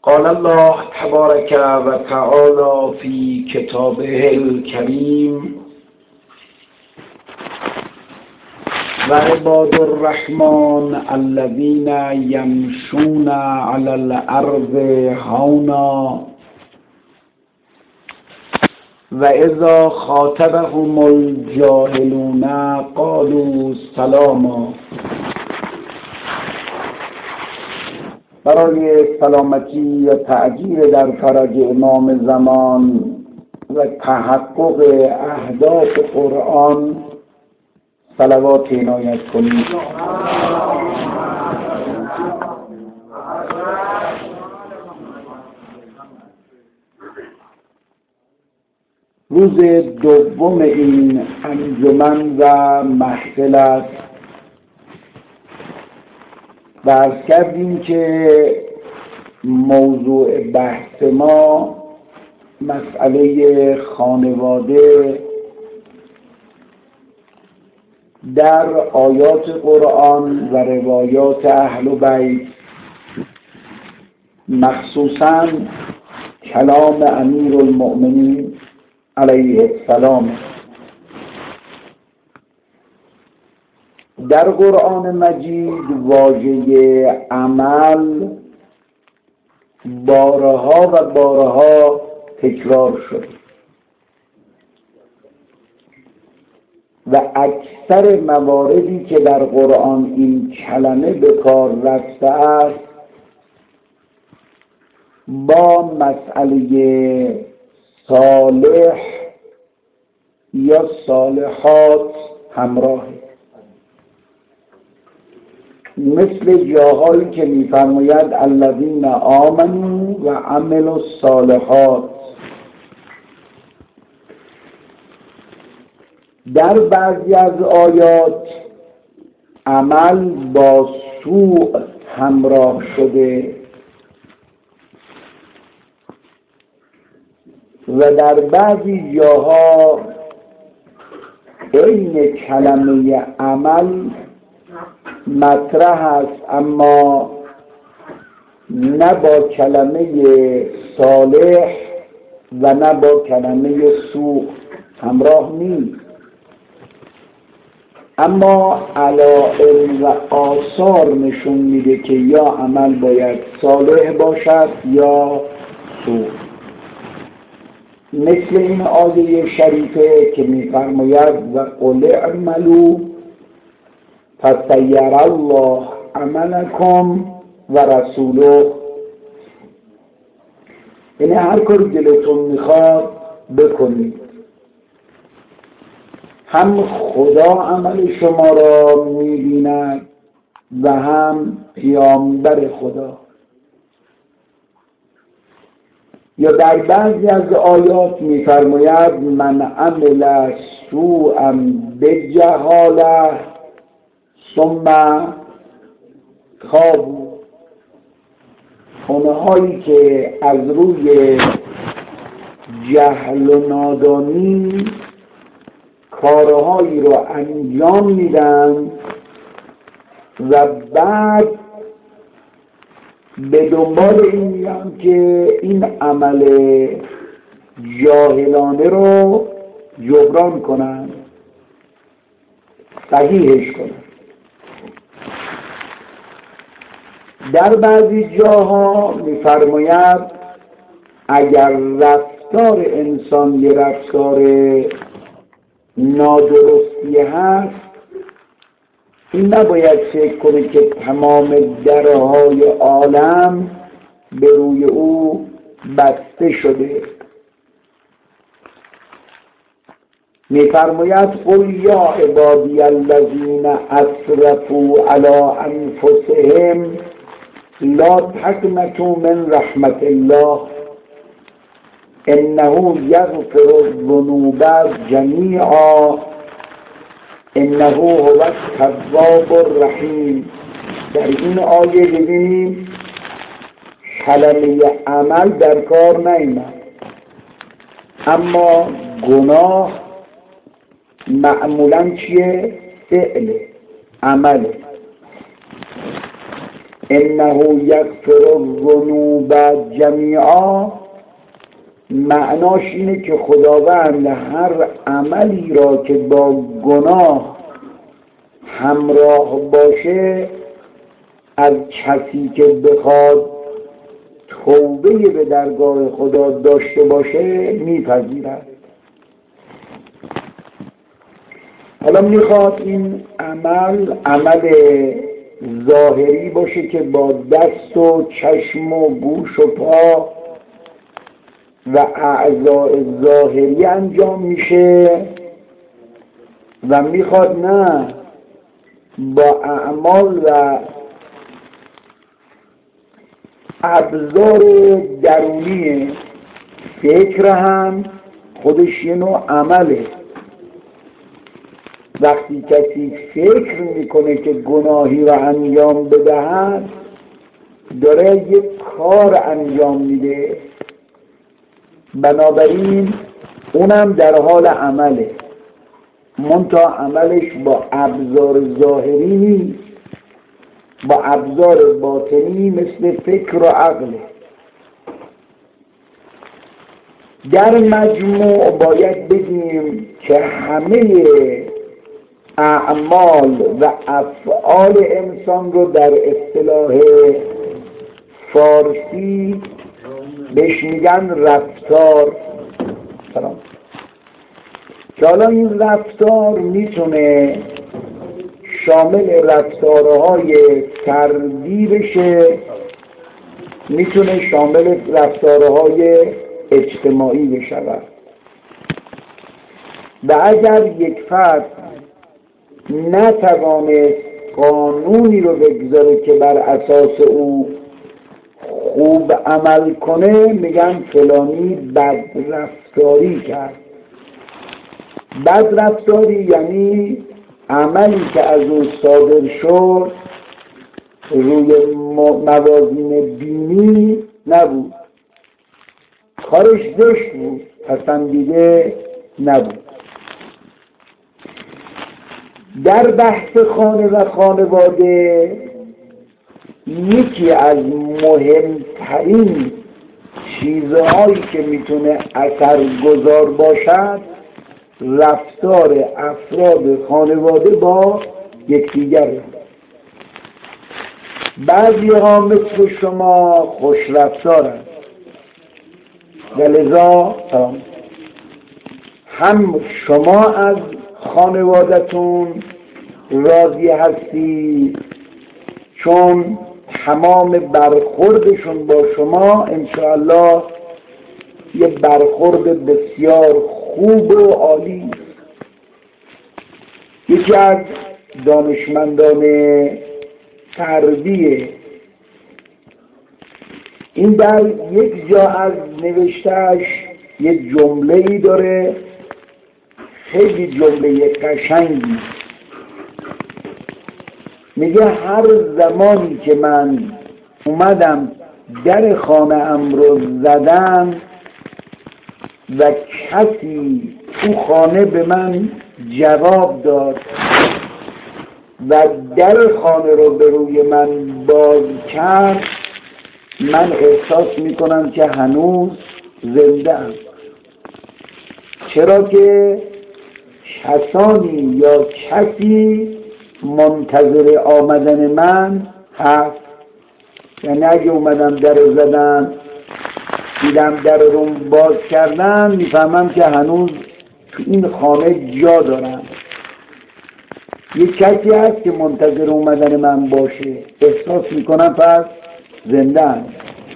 قال الله تبارك و تعالى في كتابه الكريم وعباد الرحمن الذين يمشون على الأرض هونا وإذا خاطبهم الجاهلون قالوا سلاما. برای سلامتی و تعجیل در فرج امام زمان و تحقق اهداف قرآن صلوات عنایت کنید. روز دوم این انجمن و محفل است و عرض کردیم که موضوع بحث ما مسئله خانواده در آیات قرآن و روایات اهل بیت، مخصوصاً کلام امیر المؤمنین علیه السلام. در قرآن مجید واژه عمل بارها و بارها تکرار شد و اکثر مواردی که در قرآن این کلمه به کار رفته است با مسئله صالح یا صالحات همراهه، مثل جاهایی که می‌فرماید الذین آمنوا و عملوا الصالحات. در بعضی از آیات عمل با سوء همراه شده و در بعضی جاها عین کلمه عمل مطرح است اما نه با کلمه صالح و نه با کلمه سوء همراه نیست، اما علائم و آثار نشون میده که یا عمل باید صالح باشد یا سوء. مثل این آیه شریفه که میفرماید و قل اعملوا فسیر الله عملکم و رسوله، یعنی هر کاری دلتون میخواد بکنید، هم خدا عمل شما را میبیند و هم پیامبر خدا. یا در بعضی از آیات میفرماید من عمل سوءا بجهاله ثم تابوا، اونهایی که از روی جهل و نادانی کارهایی رو انجام میدن و بعد به دنبال این میان که این عمل جاهلانه رو جبران کنن، صحیحش کنن. در بعضی جاها میفرماید اگر رفتار انسان یه رفتار نادرستی هست، این نباید فکر کنه که تمام درهای عالم به روی او بسته شده. میفرماید قل یا عبادی الذین اسرفوا علی انفسهم لا تقنطوا من رحمت الله انه یغفر الذنوب جمیعا انه هو التواب الرحیم. در این آیه ببینیم کلمه عمل در کار نیامد، اما گناه معمولاً چیه؟ فعل، عمله. انه یغفر الذنوب جمیعا معناش اینه که خداوند هر عملی را که با گناه همراه باشه از کسی که بخواد توبه به درگاه خدا داشته باشه میپذیرد. حالا میخواد این عمل ظاهری باشه که با دست و چشم و گوش و پا و اعضاء ظاهری انجام میشه و میخواد نه با اعمال و ابزار درونی فکر هم خودش یه نوع عمله. وقتی کسی فکر میکنه که گناهی رو انجام بدهد داره یک کار انجام میده، بنابراین اونم در حال عمله، منتها عملش با ابزار ظاهری نیست، با ابزار باطنی مثل فکر و عقله. در مجموع باید بگیم که همه اعمال و افعال انسان رو در اصطلاح فارسی بهش میگن رفتار. که حالا این رفتار میتونه شامل رفتارهای فردی بشه، میتونه شامل رفتارهای اجتماعی بشود. و اگر یک فرد نتوانست قانونی رو بگذاره که بر اساس او خوب عمل کنه میگن فلانی بد رفتاری کرد. بد رفتاری یعنی عملی که از او صادر شد روی موازین دینی نبود، کارش زشت بود، پسندیده نبود. در بحث خانه و خانواده یکی از مهمترین چیزهایی که میتونه اثرگذار باشد رفتار افراد خانواده با یکدیگره. بعضی ها مثل شما خوش رفتارن و لذا هم شما از خانوادتون راضی هستی چون تمام برخوردشون با شما انشاءالله یه برخورد بسیار خوب و عالی. یکی از دانشمندان غربی این در یک جا از نوشتهش یه جمله‌ای داره، خیلی جمله قشنگی. میگه هر زمانی که من اومدم در خانه ام رو زدم و کسی تو خانه به من جواب داد و در خانه رو به روی من باز کرد، من احساس میکنم که هنوز زنده ام. چرا که کسانی یا کسی منتظر آمدن من هست. یعنی اگه اومدم در رو زدم دیدم در رو باز کردن میفهمم که هنوز تو این خانه جا دارم. یک کسی هست که منتظر اومدن من باشه، احساس میکنم پس زنده ام.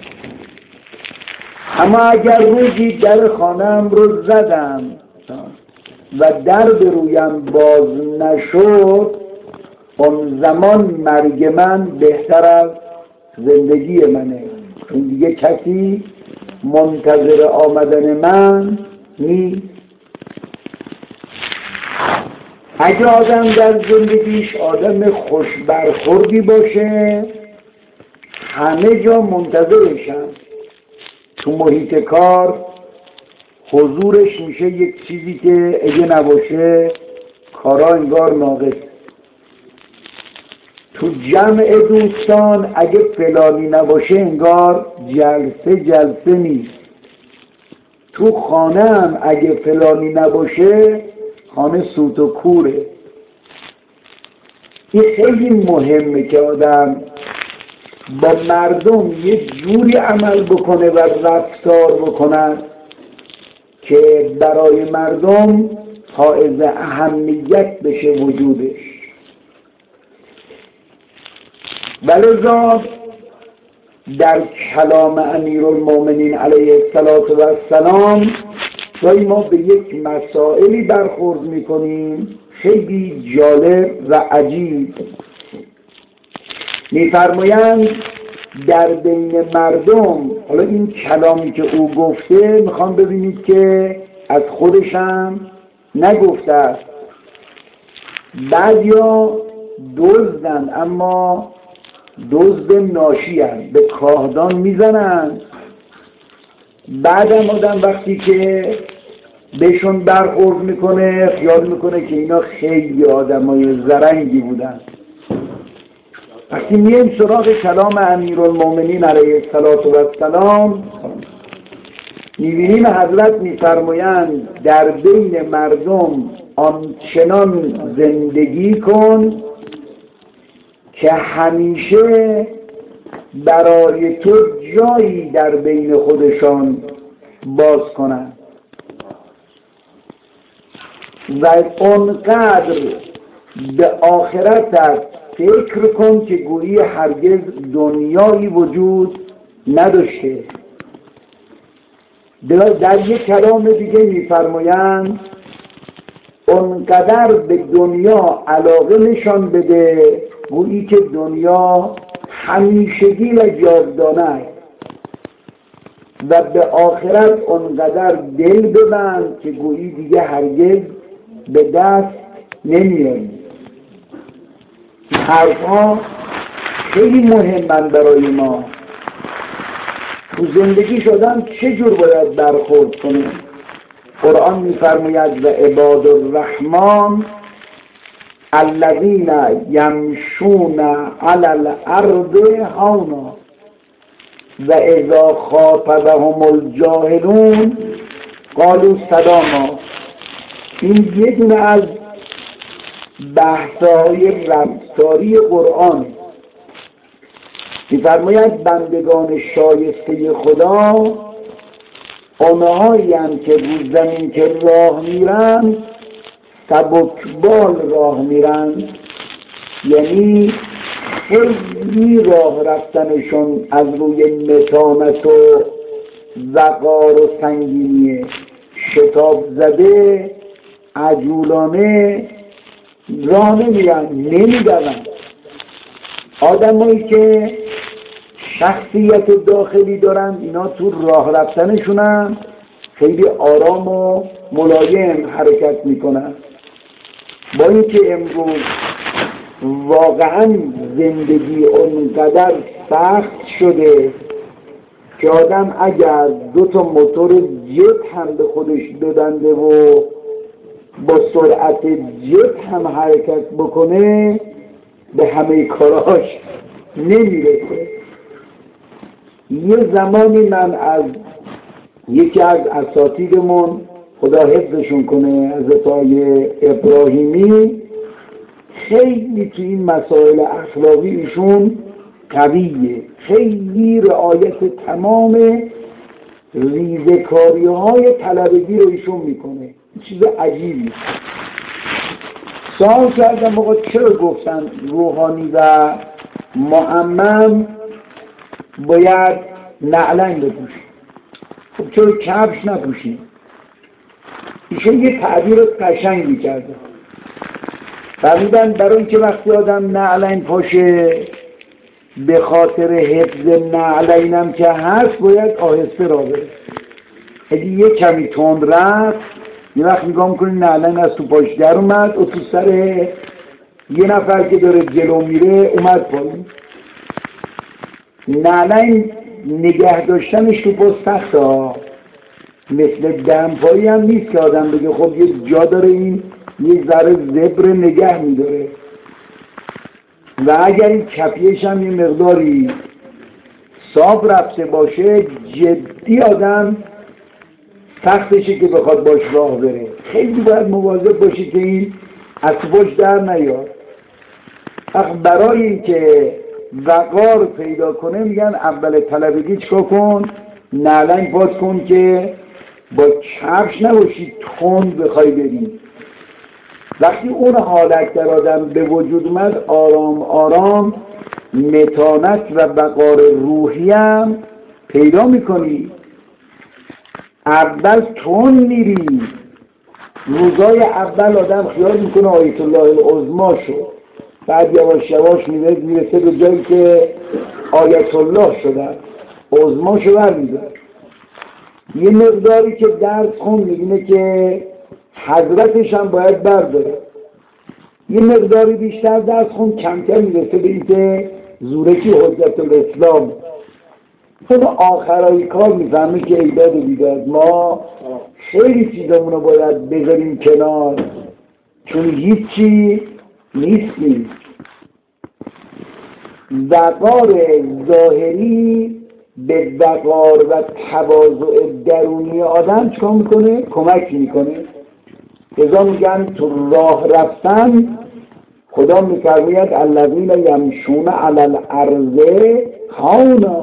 اما اگر روزی در خانه‌ام رو زدم و در به رویم باز نشد، اون زمان مرگ من بهتر از زندگی منه، چون دیگه کسی منتظر آمدن من نیست. اگه آدم در زندگیش آدم خوش برخوردی باشه همه جا منتظرشن. تو محیط کار حضورش میشه یک چیزی که اگه نباشه کارا انگار ناقص. تو جمع دوستان اگه فلانی نباشه انگار جلسه نیست. تو خانه هم اگه فلانی نباشه خانه سوت و کوره. این خیلی مهمه که آدم با مردم یه جوری عمل بکنه و رفتار بکنه که برای مردم حائز اهمیت بشه وجودش. ولذا در کلام امیرالمومنین علیه السلام جایی ما به یک مسائلی برخورد میکنیم خیلی جالب و عجیب. میفرمایند در بین مردم، حالا این کلامی که او گفته میخوام ببینید که از خودشم نگفته است. بعضیا دزدن اما دزد ناشی هست، به کاهدان میزنن. بعدم آدم وقتی که بهشون برخورد میکنه خیال میکنه که اینا خیلی آدمای زرنگی بودن. وقتی میایم سراغ کلام امیرالمومنین علیه السلام میبینیم حضرت میفرمایند در بین مردم آنچنان زندگی کن که همیشه برای تو جایی در بین خودشان باز کنند و اونقدر به آخرتت فکر کن که گویی هرگز دنیایی وجود نداشته. در یک کلام دیگه میفرمایند اونقدر به دنیا علاقه نشان بده گویی که دنیا همیشگی و جاودانه است و به آخرت اونقدر دل ببند که گویی دیگه هرگز به دست نمیاری. حرفها خیلی مهمن برای ما. تو زندگی شدن چه جور باید برخورد کنه؟ قرآن میفرماید و عباد الرحمن الذین یمشون علی الارض هونا و اذا خاطبهم الجاهلون قالوا سلاما. این یه دونه از بحث‌های رفتاری قرآن. می‌فرماید بندگان شایسته خدا آنهایی هستند که رو زمین که راه میرن سبکبال راه میرن، یعنی خیلی راه رفتنشون از روی متانت و وقار و سنگینی، شتاب زده عجولانه راه نمیرن، نمیدون. آدمایی که شخصیت داخلی دارن اینا تو راه رفتنشونن خیلی آرام و ملایم حرکت میکنن. با اینکه امروز واقعا زندگی اونقدر سخت شده که آدم اگر 2 موتور جت هم به خودش ببنده و با سرعت جت هم حرکت بکنه به همه کاراش نمیرسه. یه زمانی من از یکی از اساتیدمون خدا حفظشون کنه حضرت آقای ابراهیمی، خیلی تو این مسائل اخلاقی ایشون قویه، خیلی رعایت تمام ریزکاری های طلبگی رو ایشون میکنه. چیز عجیبی. سوال کردم آقا چرا گفتن روحانی و معمم باید نعلین بپوشید؟ خب چرا کفش نپوشید؟ ایشون یه تعبیر قشنگی کرده. فرمودن برای اینکه وقتی آدم نعلین پاشه به خاطر حفظ نعلینم که هست باید آهسته راه بره. اگه یه کمی تند رفت یه وقت نگاه میکنی نعلین از تو پاش در اومد و تو سر یه نفر که داره جلو میره اومد پایین. نعلین نگه داشتنش تو پا سخت ها، مثل دمپایی هم نیست که آدم بگه خب یه جا داره این یه ذره زبر نگه میداره. و اگر این کپیش هم یه مقداری صاف رفته باشه جدی آدم سختشه که بخواد باش راه بره. خیلی باید مواظب باشی که این از پشت در نیاد. برای اینکه وقار پیدا کنه میگن اول طلبگی چکا کن؟ نعلنگ پاس کن که با کفش نباشی تند بخوای بری. وقتی اون حالت در آدم به وجود اومد آرام آرام متانت و وقار روحی هم پیدا میکنی. اول تند میری، روزای اول آدم خیال میکنه آیت الله العظمی شد، بعد یواش یواش میرسه به جایی که آیت الله شدن، عظما شو برمیدن. یه مقداری که درس خون میبینه که حضرتش هم باید برداره. یه مقداری بیشتر درس خون کمتر میرسه به این که زورکی حجت الاسلام. خود آخرای کار میفهمه که ایداد و بیداد ما خیلی چیزامونو باید بذاریم کنار، چون هیچی نیستیم. وقار ظاهری به وقار و تواضع درونی آدم چکار میکنه؟ کمک میکنه. ازا میگن تو راه رفتن خدا میفرماید الذین یمشون علی الارض هونا،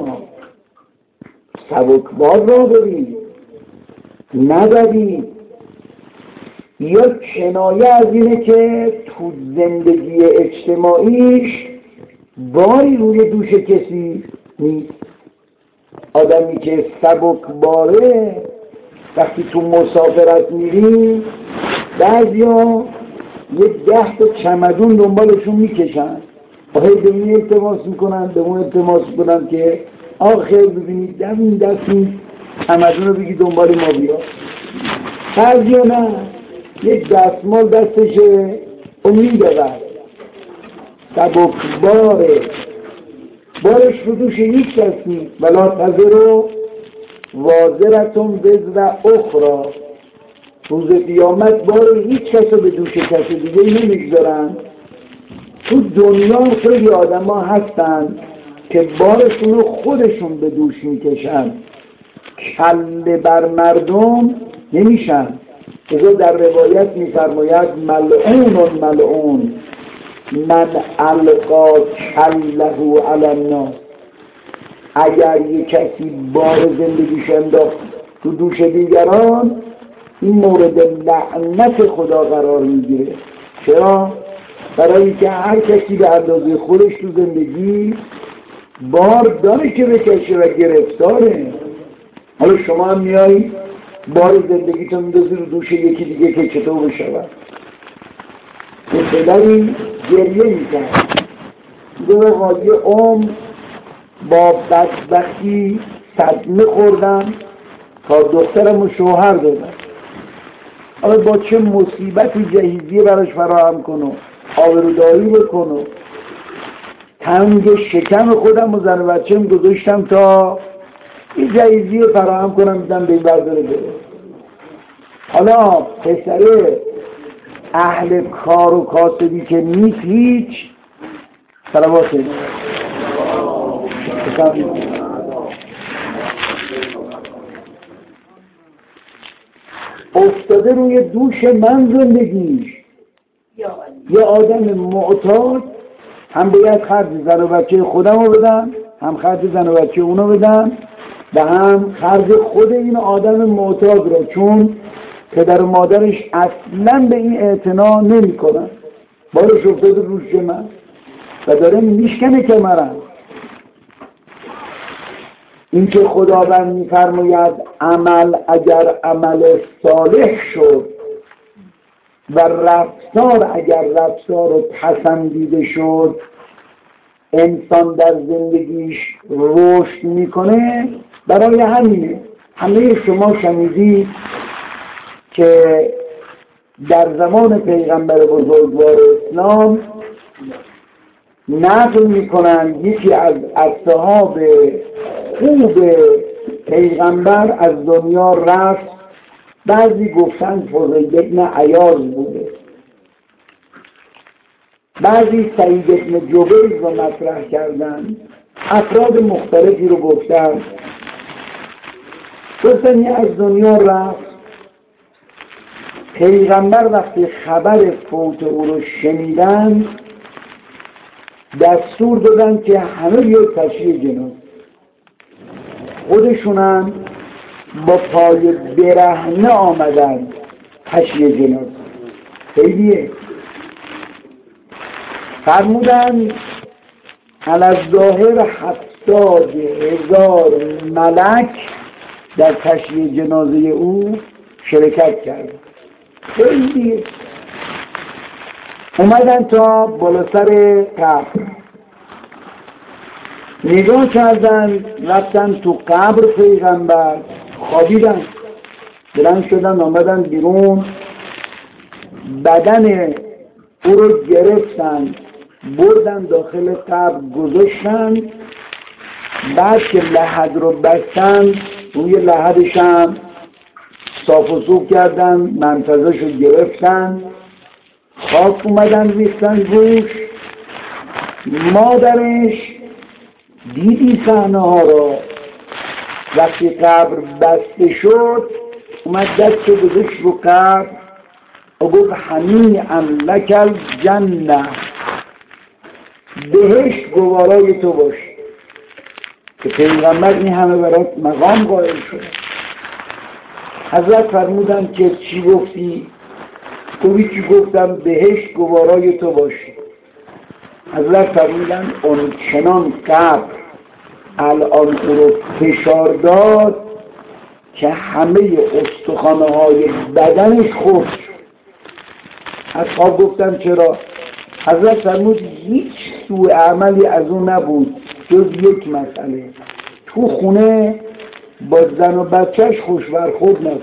سبکبار راه برید، ندارید. یا کنایه از اینه که تو زندگی اجتماعیش باری روی دوش کسی نیست. آدمی که سبکباره وقتی تو مسافرت میری بعضیا یه 10 تا چمدون دنبالشون میکشن، هی به این التماس میکنن به اون التماس میکنن که آخر ببینید این دستی چمدون رو بگی دنبال ما بیا. بعضیا نه، یه دستمال دستشه امید بر سبکباره، بارش رو دوش هیچ کسی ولا تذرو وازرتون وزر اخرى. روز قیامت بار هیچ کس رو به دوش کسی دیگه نمیگذارن. تو دنیا خیلی آدم ها هستن که بارشون رو خودشون به دوش میکشن، کله بر مردم نمیشن. ازا در روایت میفرماید ملعون ملعون من القا کله علی الناس. اگر یک کسی بار زندگیش انداخت تو دوش دیگران این مورد لعنت خدا قرار میگیره. چرا؟ برای اینکه هر کسی به اندازه خودش تو زندگی بار داره که بکشه و گرفتاره. حالا شما هم میایی بار زندگیتون میندازی رو دوش یکی دیگه که چطور بشود. یه پدری گریه میکرد، یه عمر با بدبختی صدمه خوردم تا دخترم و شوهر دادم. حالا با چه مصیبتی جهیزیه براش فراهم کنم، آبروداری بکنم. تنگ شکم خودم و زن و بچه‌م گذاشتم تا این جهیزیه فراهم کنم دیدم به این برداره بره. حالا پسره اهل کار و کاسبی که نیست هیچ صلوات افتاده روی دوش من زندگیش. یه آدم معتاد هم باید خرج زن و بچه خودم رو بدن، هم خرج زن و بچه اونو بدن و هم خرج خود این آدم معتاد رو، چون پدر و مادرش اصلا به این اعتنا نمی کنن. بارش افتاده روش من و داره میشکنه کمرم. این که خداوند میفرماید عمل اگر عمل صالح شد و رفتار اگر رفتار پسندیده شد انسان در زندگیش رشد میکنه. برای همینه همه شما شنیدید که در زمان پیغمبر بزرگوار اسلام نقل میکنن یکی از اصحاب خوب پیغمبر از دنیا رفت. بعضی گفتن فضیل بن عیاض بوده. بعضی سعید بن جبیر رو مطرح کردن، افراد مختلفی رو گفتن از دنیا رفت. پیغمبر وقتی خبر فوت او رو شنیدن دستور دادن که همه بیاید تشییع جنازه. خودشونم با پای برهنه آمدن تشییع جنازه. خیلیه. فرمودن الظاهر 70,000 ملک در تشییع جنازه او شرکت کرد. خیلی اومدن تا بالا سر قبر نگاه کردن، رفتن تو قبر پیغمبر، خوابیدن، بلند شدن آمدن بیرون، بدن او رو گرفتن بردن داخل قبر گذاشتن. بعد که لحد رو بستن روی لحدش هم صاف و سوف کردن، منفذش رو گرفتن، خاک اومدن ریختن روش. مادرش دیدی صحنه ها رو، وقتی قبر بسته شد اومد دست گذاشت رو قبر و گفت هنیئا لک الجنه، بهشت گوارای تو باش. که پیغمبر این همه برات مقام قائل شد. حضرت فرمودن که چی گفتی؟ گفتی چی گفتم؟ بهشت گوارای تو باشی. حضرت فرمودن اون چنان قبر الان او رو فشار داد که همه استخوانه های بدنش خورد شد. اصحاب گفتن چرا؟ حضرت فرمود هیچ سوء عملی از اون نبود جز یک مسئله، تو خونه با زن و بچهش خوش برخورد نبود.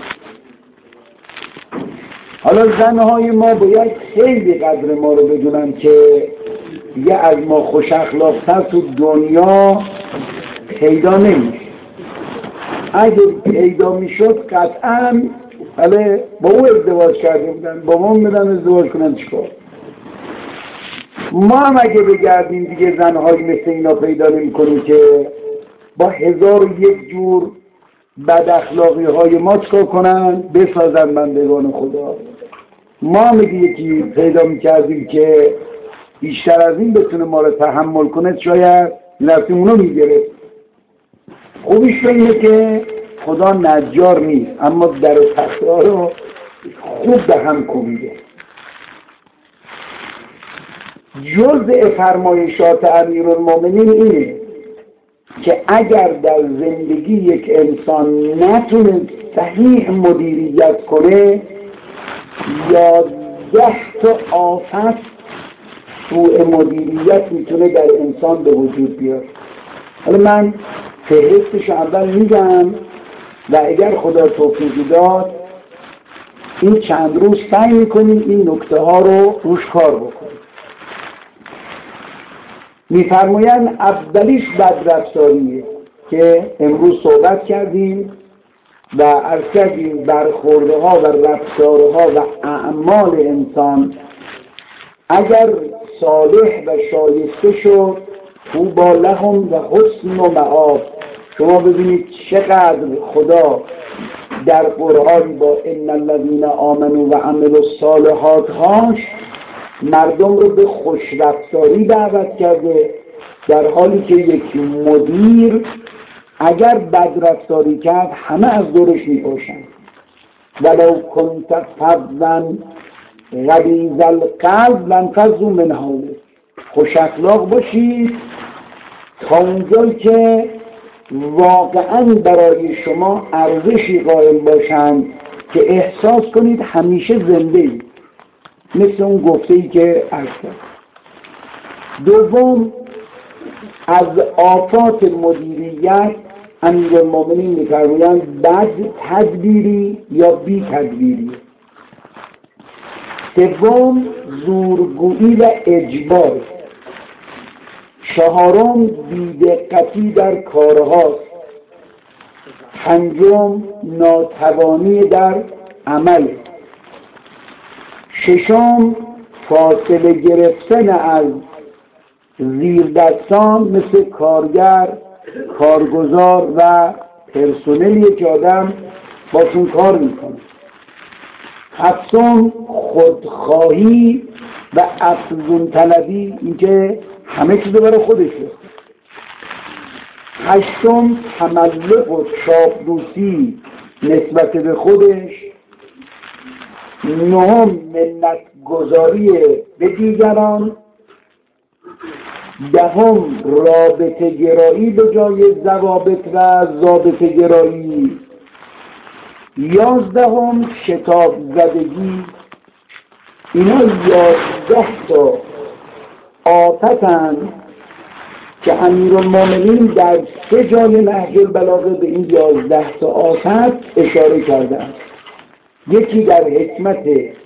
حالا زنهای ما باید خیلی قدر ما رو بدونن که یه از ما خوش اخلاق‌تر تو دنیا پیدا نمیشه. اگه پیدا میشد قطعا با او ازدواج کرده بودن، با ما میدن ازدواج کنن چیکار. ما هم اگه بگردیم دیگه زنهایی مثل اینا پیدا نمی کنیم که با 1001 جور بد اخلاقی های ما چکار کنن بسازن بندگان خدا. ما هم یکی پیدا می کردیم که بیشتر از این بتونه ما رو تحمل کنه، شاید رفتیم اونو می گرفت. خوبیش اینه که خدا نجار نیست، اما در تخته ها رو خوب به هم کوبیده. جزء فرمایشات امیرالمومنین اینه که اگر در زندگی یک انسان نتونه صحیح مدیریت کنه 11 تا آفت سوء مدیریت میتونه در انسان به وجود بیاد. حالا من فهرستش اول میگم و اگر خدا توفیقی داد این چند روز سعی میکنیم این نکته ها رو روش کار بکنیم. میفرمایند اولیش بدرفتاریه که امروز صحبت کردیم و عرض کردیم برخورده ها و رفتارها و اعمال انسان اگر صالح و شایسته شد طوبی لهم و حسن و مآب. شما ببینید چقدر خدا در قرآن با ان الذین آمنوا و عملوا الصالحات هاش مردم رو به خوشرفتاری دعوت کرده، در حالی که یک مدیر اگر بدرفتاری کرد همه از دورش میپاشن. ولو کنت فظا غلیظ القلب لانفضوا من حولک. خوش اخلاق باشید تا اونجایی که واقعا برای شما ارزشی قائل باشند که احساس کنید همیشه زنده اید، مثل اون گفته‌ای که عرض کردم. دوم، از آفات مدیریت امیرالمومنین می‌فرمایند بد تدبیری یا بی تدبیری. سوم، زورگویی و اجبار. چهارم، بی‌دقتی در کارهاست. پنجم، ناتوانی در عمل. ششم، فاصله گرفتن از زیر دستان مثل کارگر، کارگزار و پرسنلیه که آدم باشون کار میکنه. هفتم خودخواهی و افزون طلبی، اینکه همه چیز برای خودشه. هشتم تملق و چاپلوسی نسبت به خودش. نهم منت گذاری به دیگران. دهم رابطه گرایی به جای ضوابط و ضابطه گرایی. 11 شتاب زدگی. اینا 11 تا آفتن که امیرالمومنین در 3 جای نهج البلاغه به این 11 تا آفت اشاره کردن. یکی در حکمت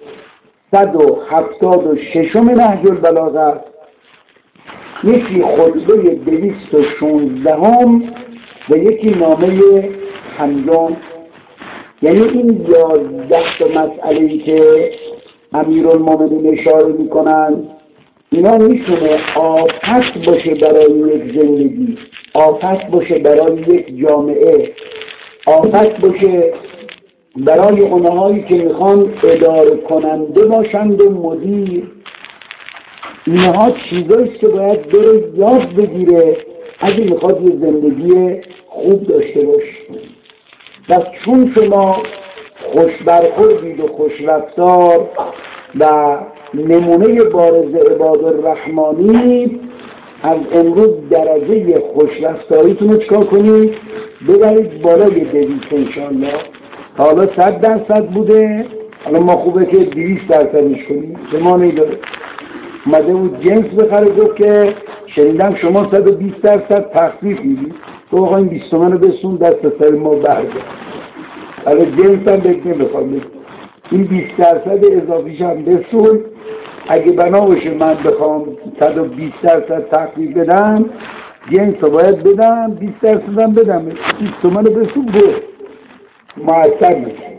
176 نهج البلاغه است، یکی خطبه 216 و یکی نامه 5. یعنی این 11 تا مسئله‌ای که امیرالمومنین اشاره میکنن، اینا میتونه آفت باشه برای یک زندگی، آفت باشه برای یک جامعه، آفت باشه برای اونهایی که میخوان اداره کننده باشند و مدیر. اینها چیزاییست که باید بره یاد بگیره اگه میخواد یه زندگی خوب داشته باشه. و چون شما خوش برخوردید و خوش رفتار و نمونه بارز عباد الرحمانی، از امروز درجه خوش رفتاریتون رو چکار کنید؟ ببرید بالای 200 انشاءالله. حالا 100% بوده، حالا ما خوبه که 200%ش کنیم، به ما نیداره. اومده بود جنس بخره، گفت که شنیدم شما 120% تخفیف میدید، تو آقا این 20 تومن رو بسون دست سر ما برگرد. حالا جنس هم بهت نمیخوام، این 20% اضافیش هم بسون. اگه بنا باشه من بخوام 120% تخفیف بدم، جنس رو باید بدم، 20% هم بدم، 20 تومن رو بسون بود معطر میشه.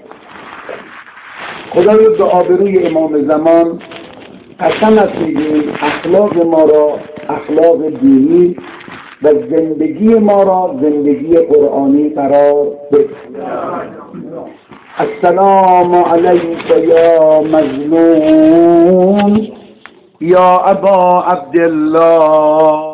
خدایا به آبروی امام زمان قسمت میدیم اخلاق ما را اخلاق دینی و زندگی ما را زندگی قرآنی قرار بده. السلام علیک یا مظلوم یا ابا عبدالله.